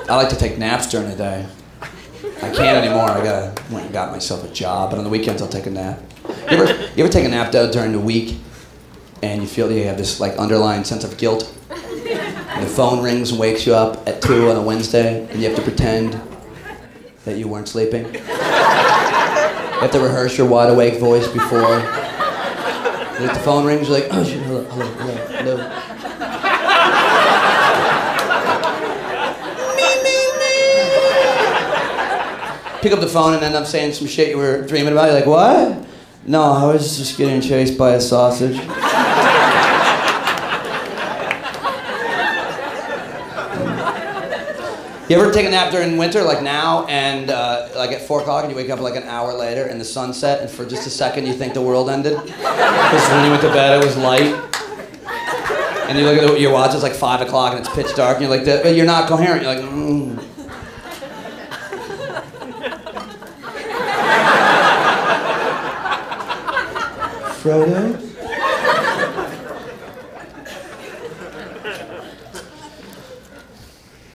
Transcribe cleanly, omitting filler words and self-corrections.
I like to take naps during the day. I can't anymore. I went and got myself a job, but on the weekends I'll take a nap. You ever take a nap though during the week, and you feel you have this like underlying sense of guilt? And the phone rings and wakes you up at 2 on a Wednesday, and you have to pretend that you weren't sleeping. You have to rehearse your wide awake voice before. Like the phone rings, you're like, oh shit, hello, hello, hello, hello. Pick up the phone and end up saying some shit you were dreaming about. You're like, what? No, I was just getting chased by a sausage. You ever take a nap during winter, like now, and like at 4 o'clock, and you wake up like an hour later in the sunset, and for just a second you think the world ended? Because when you went to bed, it was light. And you look at your watch, it's like 5 o'clock, and it's pitch dark, and you're like, you're not coherent. You're like, Frodo?